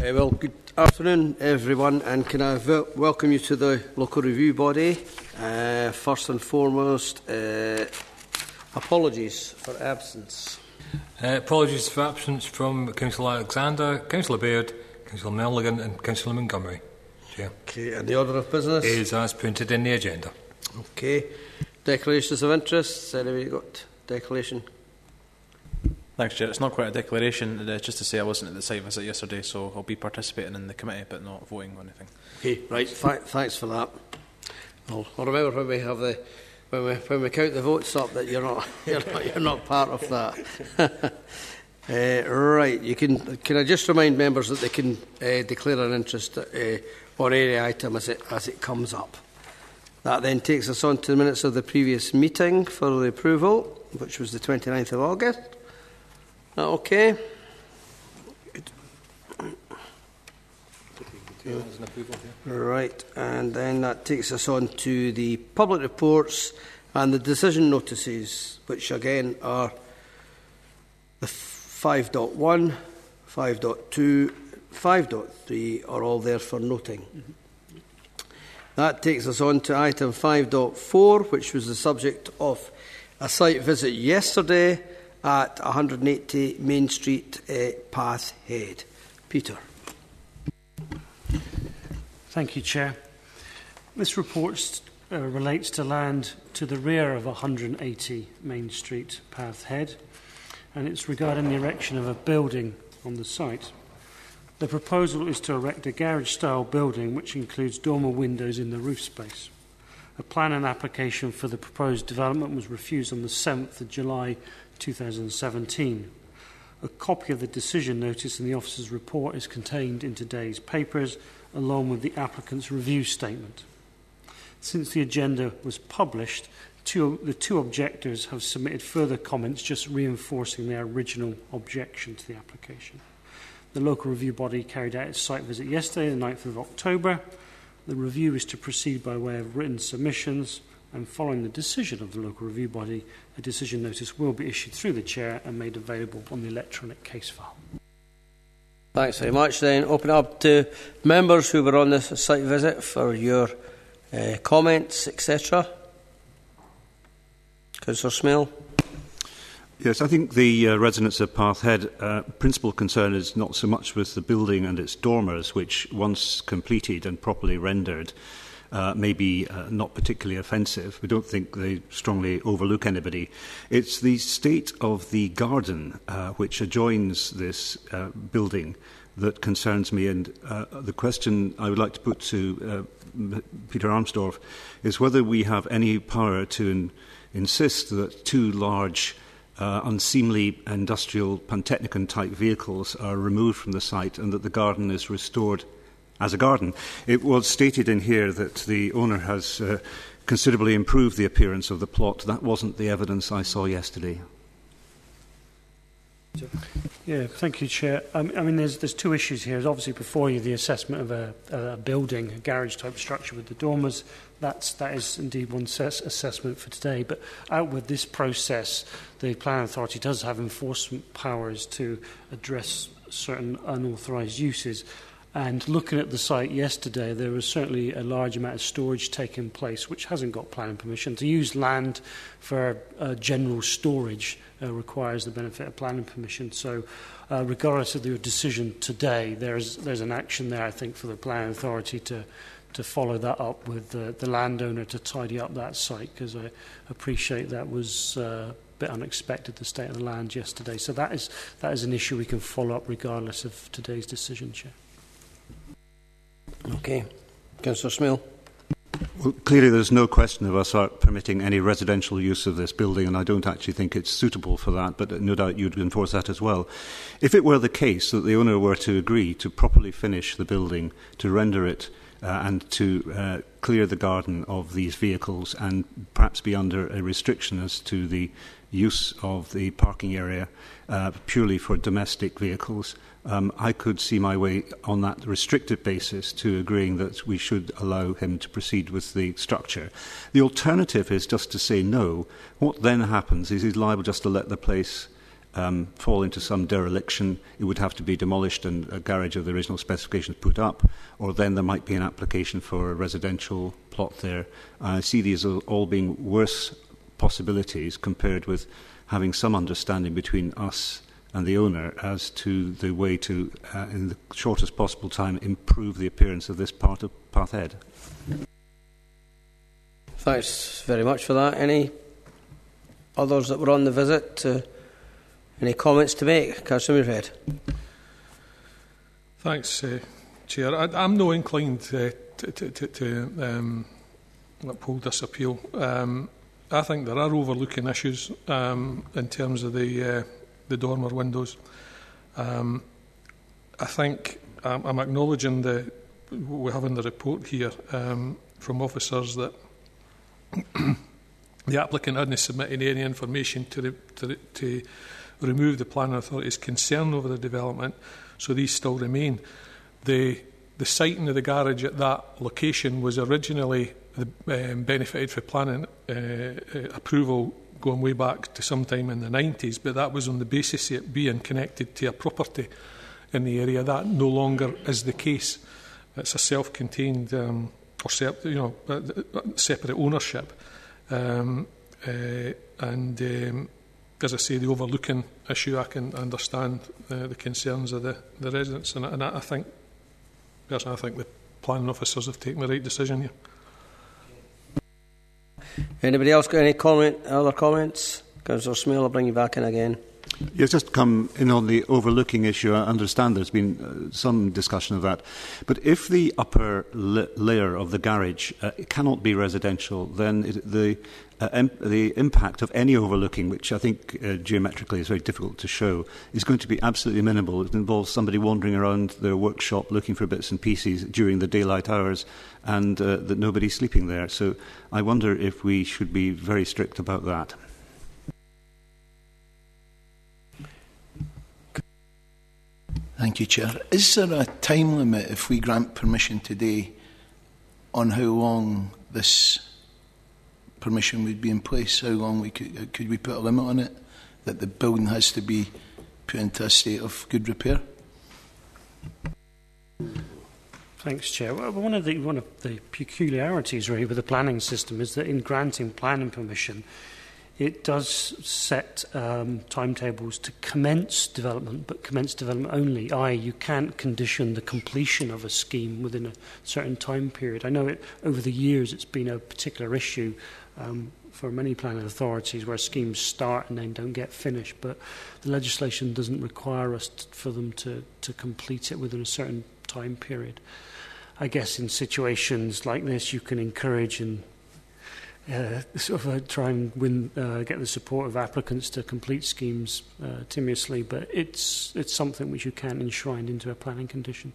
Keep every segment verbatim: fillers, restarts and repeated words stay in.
Uh, well, good afternoon, everyone, and can I v welcome you to the local review body. Uh, first and foremost, uh, apologies for absence. Uh, apologies for absence from Councillor Alexander, Councillor Baird, Councillor Milligan and Councillor Montgomery. Chair. Okay, and the order of business? Is as printed in the agenda. Okay. Declarations of interest. Anybody got declaration? Thanks, Chair. It's not quite a declaration, uh, just to say I wasn't at the site visit yesterday, so I'll be participating in the committee but not voting on anything. Okay, right. Th thanks for that. I'll, I'll remember when we have the when we when we count the votes up that you're not you're not, you're not part of that. uh, right. You can. Can I just remind members that they can uh, declare an interest uh, on any item as it as it comes up. That then takes us on to the minutes of the previous meeting for the approval, which was the twenty-ninth of August. Okay. Right, and then that takes us on to the public reports and the decision notices, which again are the five point one, five point two, five point three are all there for noting. Mm-hmm. That takes us on to item five point four, which was the subject of a site visit yesterday at one hundred eighty Main Street, uh, Path Head. Peter. Thank you, Chair. This report uh, relates to land to the rear of one hundred eighty Main Street, Path Head, and it's regarding the erection of a building on the site. The proposal is to erect a garage-style building which includes dormer windows in the roof space. A plan and application for the proposed development was refused on the seventh of July two thousand seventeen. A copy of the decision notice and the officer's report is contained in today's papers, along with the applicant's review statement. Since the agenda was published, two, the two objectors have submitted further comments, just reinforcing their original objection to the application. The local review body carried out its site visit yesterday, the ninth of October. The review is to proceed by way of written submissions, and following the decision of the local review body, a decision notice will be issued through the Chair and made available on the electronic case file. Thanks very much. Then open up to members who were on this site visit for your uh, comments, et cetera. Councillor Smale. Yes, I think the uh, residents of Path Head uh, principal concern is not so much with the building and its dormers, which once completed and properly rendered Uh, may be uh, not particularly offensive. We don't think they strongly overlook anybody. It's the state of the garden uh, which adjoins this uh, building that concerns me, and uh, the question I would like to put to uh, Peter Armstorff is whether we have any power to in insist that two large uh, unseemly industrial Pantechnicon-type vehicles are removed from the site and that the garden is restored as a garden. It was stated in here that the owner has uh, considerably improved the appearance of the plot. That wasn't the evidence I saw yesterday. Yeah, thank you, Chair. Um, I mean, there's, there's two issues here. There's obviously before you the assessment of a, a building, a garage-type structure with the dormers. That's, that is indeed one assess assessment for today. But out with this process, the Planning Authority does have enforcement powers to address certain unauthorised uses. And looking at the site yesterday, there was certainly a large amount of storage taking place, which hasn't got planning permission. To use land for uh, general storage uh, requires the benefit of planning permission. So uh, regardless of your decision today, there's, there's an action there, I think, for the planning authority to, to follow that up with the, the landowner to tidy up that site, because I appreciate that was uh, a bit unexpected, the state of the land yesterday. So that is, that is an issue we can follow up regardless of today's decision, Chair. Okay. Councillor Smale. Well, clearly there's no question of us permitting any residential use of this building, and I don't actually think it's suitable for that, but no doubt you'd enforce that as well. If it were the case that the owner were to agree to properly finish the building, to render it uh, and to uh, clear the garden of these vehicles and perhaps be under a restriction as to the use of the parking area uh, purely for domestic vehicles, Um, I could see my way on that restricted basis to agreeing that we should allow him to proceed with the structure. The alternative is just to say no. What then happens is he's liable just to let the place um, fall into some dereliction, it would have to be demolished and a garage of the original specifications put up, or then there might be an application for a residential plot there. I see these as all being worse possibilities compared with having some understanding between us and the owner as to the way to, uh, in the shortest possible time, improve the appearance of this part of Path Head. Thanks very much for that. Any others that were on the visit? Uh, any comments to make? Councillor Muirhead. Thanks, uh, Chair. I, I'm no inclined uh, to, to, to, to um, uphold this appeal. Um, I think there are overlooking issues um, in terms of the uh, the dormer windows. Um, I think um, I'm acknowledging the we have in the report here um, from officers that the applicant hadn't submitted any information to, re to, re to remove the planning authority's concern over the development, so these still remain. The, the siting of the garage at that location was originally the, um, benefited for planning uh, uh, approval going way back to sometime in the nineties, but that was on the basis of it being connected to a property in the area. That no longer is the case. It's a self-contained um, or sep you know, uh, separate ownership. Um, uh, and um, as I say, the overlooking issue, I can understand uh, the concerns of the, the residents, and, and I, I think, personally, I think the planning officers have taken the right decision here. Anybody else got any comment? Other comments? Councillor Smale, I'll bring you back in again. Yes, just to come in on the overlooking issue. I understand there's been uh, some discussion of that. But if the upper la layer of the garage uh, cannot be residential, then it, the, uh, im the impact of any overlooking, which I think uh, geometrically is very difficult to show, is going to be absolutely minimal. It involves somebody wandering around their workshop looking for bits and pieces during the daylight hours, and uh, that nobody's sleeping there. So I wonder if we should be very strict about that. Thank you, Chair. Is there a time limit, if we grant permission today, on how long this permission would be in place? How long we could, could we put a limit on it, that the building has to be put into a state of good repair? Thanks, Chair. Well, one of the one of the peculiarities, really, with the planning system is that in granting planning permission, it does set um, timetables to commence development, but commence development only, that is you can't condition the completion of a scheme within a certain time period. I know it, over the years it's been a particular issue um, for many planning authorities where schemes start and then don't get finished, but the legislation doesn't require us t for them to, to complete it within a certain time period. I guess in situations like this you can encourage and Uh, sort of uh, try and win, uh, get the support of applicants to complete schemes uh, timorously, but it's it's something which you can enshrine into a planning condition.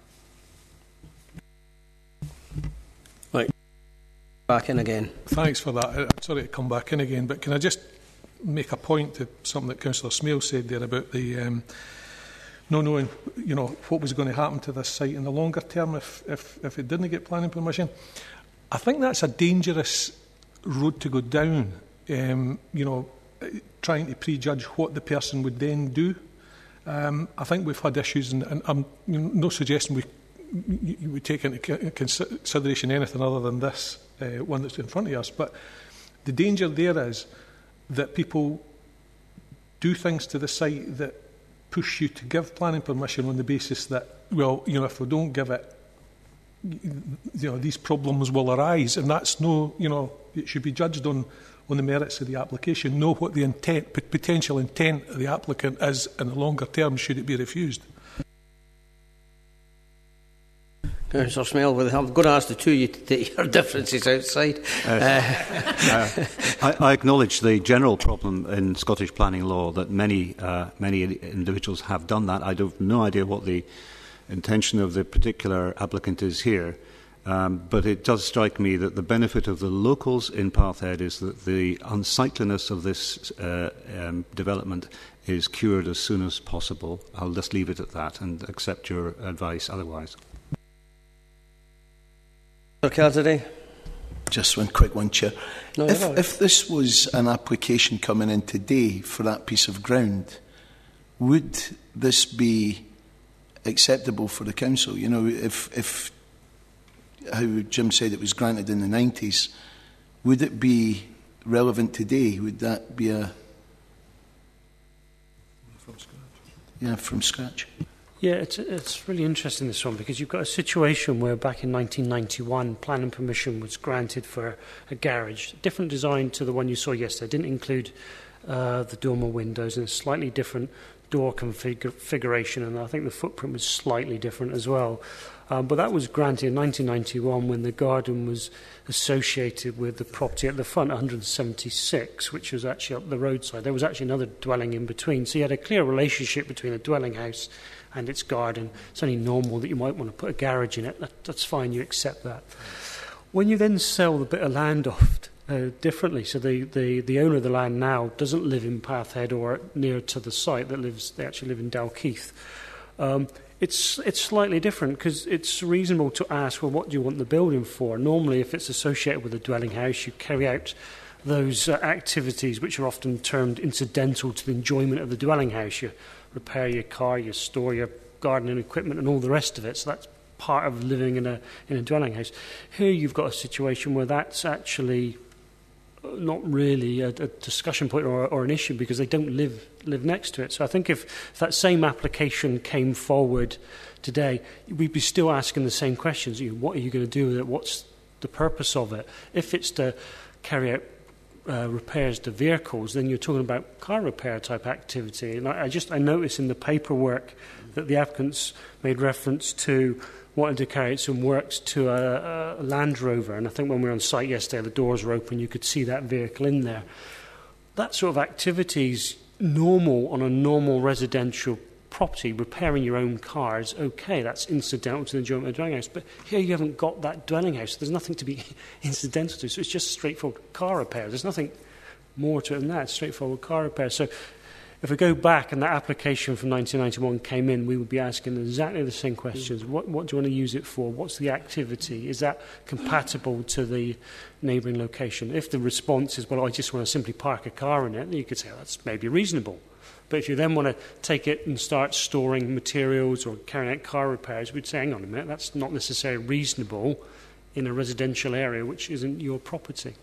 Right, back in again. Thanks for that. I'm sorry to come back in again, but can I just make a point to something that Councillor Smale said there about the um, no knowing, you know, what was going to happen to this site in the longer term if if if it didn't get planning permission. I think that's a dangerous road to go down, um, you know, trying to prejudge what the person would then do. Um, I think we've had issues, and, and I'm you know, no suggesting we you would take into consideration anything other than this uh, one that's in front of us. But the danger there is that people do things to the site that push you to give planning permission on the basis that, well, you know, if we don't give it, you know, these problems will arise, and that's no, you know, it should be judged on on the merits of the application. Know what the intent, potential intent of the applicant is in the longer term. Should it be refused? Councillor Smale, I'm going to ask the two of you to take your differences outside. Uh, uh, I, I acknowledge the general problem in Scottish planning law that many uh, many individuals have done that. I have no idea what the intention of the particular applicant is here, um, but it does strike me that the benefit of the locals in Path Head is that the unsightliness of this uh, um, development is cured as soon as possible. I'll just leave it at that and accept your advice otherwise. Today? Just one quick one, Chair. No, if, no. if this was an application coming in today for that piece of ground, would this be acceptable for the council? You know, if, if how Jim said it was granted in the nineties, would it be relevant today? Would that be a... From scratch. Yeah, from scratch. Yeah, it's, it's really interesting, this one, because you've got a situation where back in nineteen ninety-one, planning permission was granted for a garage, different design to the one you saw yesterday. It didn't include uh, the dormer windows, and a slightly different door configuration, and I think the footprint was slightly different as well. Um, but that was granted in nineteen ninety-one when the garden was associated with the property at the front, one hundred seventy-six, which was actually up the roadside. There was actually another dwelling in between. So you had a clear relationship between a dwelling house and its garden. It's only normal that you might want to put a garage in it. That, that's fine, you accept that. When you then sell the bit of land off uh, differently, so the, the, the owner of the land now doesn't live in Pathhead or near to the site, that lives, they actually live in Dalkeith. Um, It's it's slightly different because it's reasonable to ask, well, what do you want the building for? Normally, if it's associated with a dwelling house, you carry out those uh, activities which are often termed incidental to the enjoyment of the dwelling house. You repair your car, you store your gardening equipment and all the rest of it. So that's part of living in a in a dwelling house. Here you've got a situation where that's actually not really a, a discussion point or, or an issue because they don't live live next to it. So I think if, if that same application came forward today, we'd be still asking the same questions. You know, what are you going to do with it? What's the purpose of it? If it's to carry out uh, repairs to vehicles, then you're talking about car repair type activity. And I, I just I noticed in the paperwork that the applicants made reference to wanted to carry out some works to a, a Land Rover, and I think when we were on site yesterday, the doors were open, you could see that vehicle in there. That sort of activities, normal on a normal residential property, repairing your own car is okay, that's incidental to the enjoyment of the dwelling house, but here you haven't got that dwelling house, there's nothing to be incidental to, so it's just straightforward car repair, there's nothing more to it than that, it's straightforward car repair. So if we go back and that application from nineteen ninety-one came in, we would be asking exactly the same questions. What, what do you want to use it for? What's the activity? Is that compatible to the neighbouring location? If the response is, well, I just want to simply park a car in it, then you could say, oh, that's maybe reasonable. But if you then want to take it and start storing materials or carrying out car repairs, we'd say, hang on a minute, that's not necessarily reasonable in a residential area which isn't your property.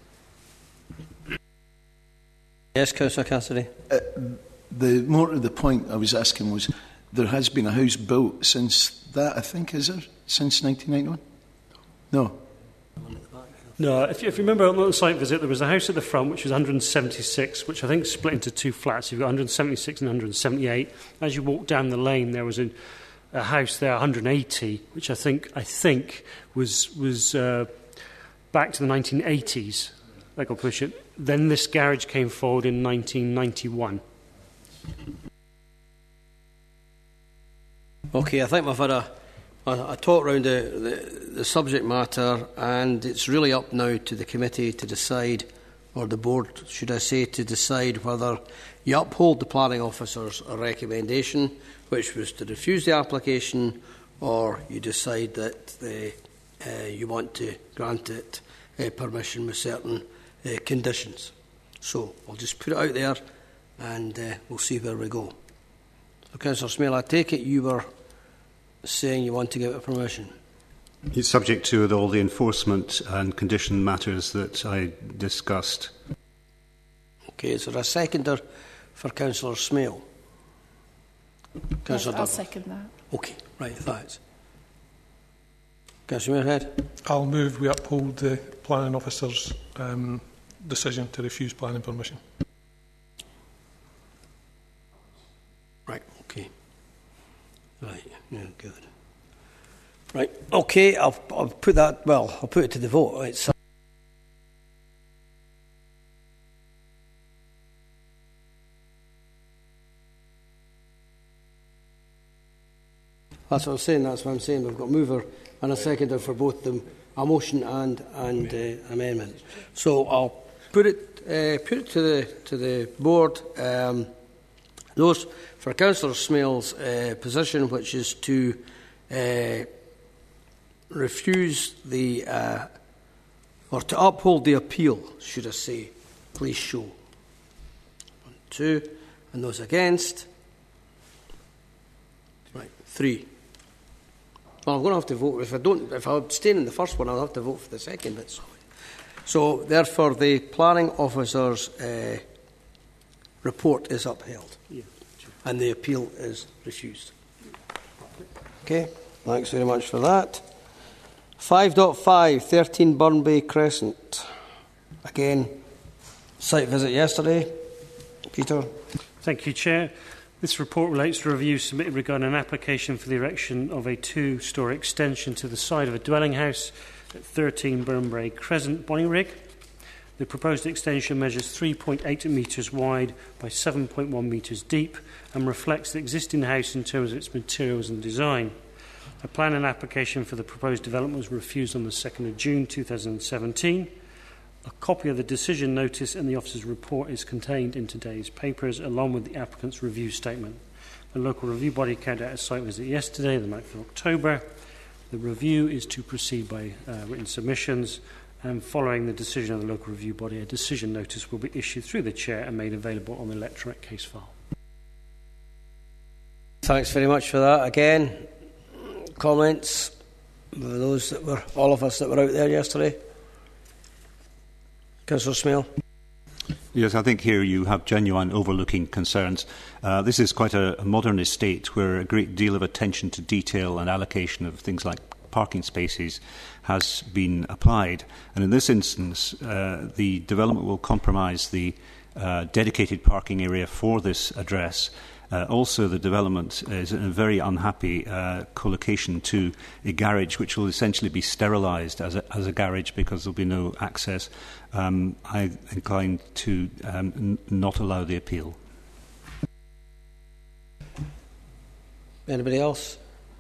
Yes, Councillor Cassidy. Uh, The more to the point I was asking was, there has been a house built since that, I think, is there? Since nineteen ninety-one? No. No, if you, if you remember on the site visit, there was a house at the front which was one hundred seventy-six, which I think split into two flats. You've got one hundred seventy-six and one hundred seventy-eight. As you walk down the lane, there was a, a house there, one hundred eighty, which I think I think was was uh, back to the nineteen eighties. They got push it. Then this garage came forward in nineteen ninety-one. Okay, I think we've had a, a, a talk around the, the, the subject matter, and it's really up now to the committee to decide, or the board, should I say, to decide whether you uphold the planning officer's recommendation, which was to refuse the application, or you decide that the, uh, you want to grant it uh, permission with certain uh, conditions. So I'll just put it out there, and uh, we'll see where we go. So, Councillor Smale, I take it you were saying you want to give it permission? It's subject to all the enforcement and condition matters that I discussed. Okay, is there a seconder for Councillor Smale? Councillor yes, I'll second that. Okay, right, thanks. Councillor Muirhead? I'll move we uphold the planning officer's um, decision to refuse planning permission. Right, okay. Right, yeah, good. Right, okay, I'll, I'll put that, well, I'll put it to the vote. Right, so that's what I'm saying, that's what I'm saying. We've got a mover and a seconder for both them, a motion and, and uh, amendment. So I'll put it, uh, put it to the, to the board. Um, those for Councillor Smale's uh, position, which is to uh, refuse the, uh, or to uphold the appeal, should I say, please show. One, two, and those against. Right, three. Well, I'm going to have to vote. If I don't, if I abstain in the first one, I'll have to vote for the second bit. So, so therefore, the planning officer's uh, report is upheld, Yeah. and the appeal is refused. Okay, thanks very much for that. five point five, thirteen Burnbay Crescent. Again, site visit yesterday. Peter. Thank you, Chair. This report relates to a review submitted regarding an application for the erection of a two-storey extension to the side of a dwelling house at thirteen Burnbay Crescent, Bonnyrigg. The proposed extension measures three point eight metres wide by seven point one metres deep and reflects the existing house in terms of its materials and design. A plan and application for the proposed development was refused on the second of June two thousand seventeen. A copy of the decision notice and the officer's report is contained in today's papers, along with the applicant's review statement. The local review body carried out a site visit yesterday, the ninth of October. The review is to proceed by uh, written submissions, and following the decision of the local review body, a decision notice will be issued through the chair and made available on the electronic case file. Thanks very much for that. Again, comments for those that were, all of us that were out there yesterday. Councillor Smale. Yes, I think here you have genuine overlooking concerns. Uh, this is quite a, a modern estate where a great deal of attention to detail and allocation of things like parking spaces has been applied. And in this instance, uh, the development will compromise the uh, dedicated parking area for this address. Uh, also, the development is in a very unhappy uh, collocation to a garage which will essentially be sterilised as a, as a garage because there will be no access. Um, I'm inclined to um, n- not allow the appeal. Anybody else?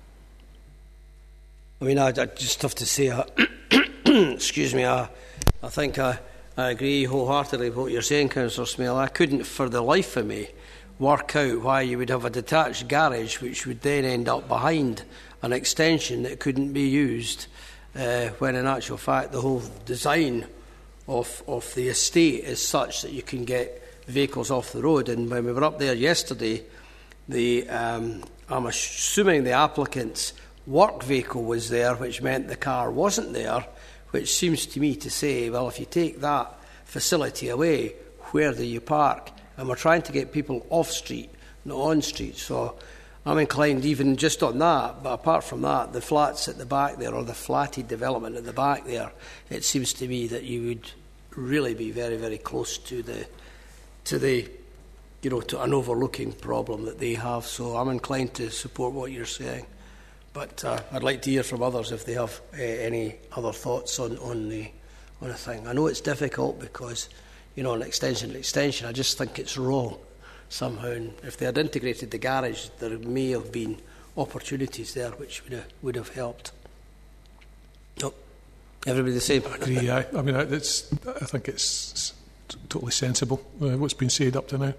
I mean, I, I just have to say, uh, excuse me, I, I think I, I agree wholeheartedly with what you're saying, Councillor Smale. I couldn't for the life of me work out why you would have a detached garage which would then end up behind an extension that couldn't be used uh, when in actual fact the whole design of, of the estate is such that you can get vehicles off the road. And when we were up there yesterday, the um, I'm assuming the applicant's work vehicle was there, which meant the car wasn't there, which seems to me to say, well, if you take that facility away, where do you park? And we're trying to get people off street, not on street. So I'm inclined even just on that, but apart from that, the flats at the back there, or the flatted development at the back there, it seems to me that you would really be very, very close to the, to the, you know, to an overlooking problem that they have. So I'm inclined to support what you're saying. But uh, I'd like to hear from others if they have uh, any other thoughts on, on the on the thing. I know it's difficult because, you know, an extension, an extension, I just think it's wrong somehow. And if they had integrated the garage, there may have been opportunities there which would have, would have helped. No, everybody the same. I agree. I, I mean, it's, I think it's, it's t- totally sensible uh, what's been said up to now.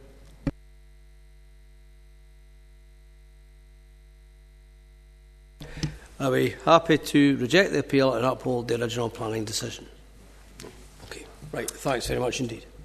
Are we happy to reject the appeal and uphold the original planning decision? Okay, right. Thanks very much indeed.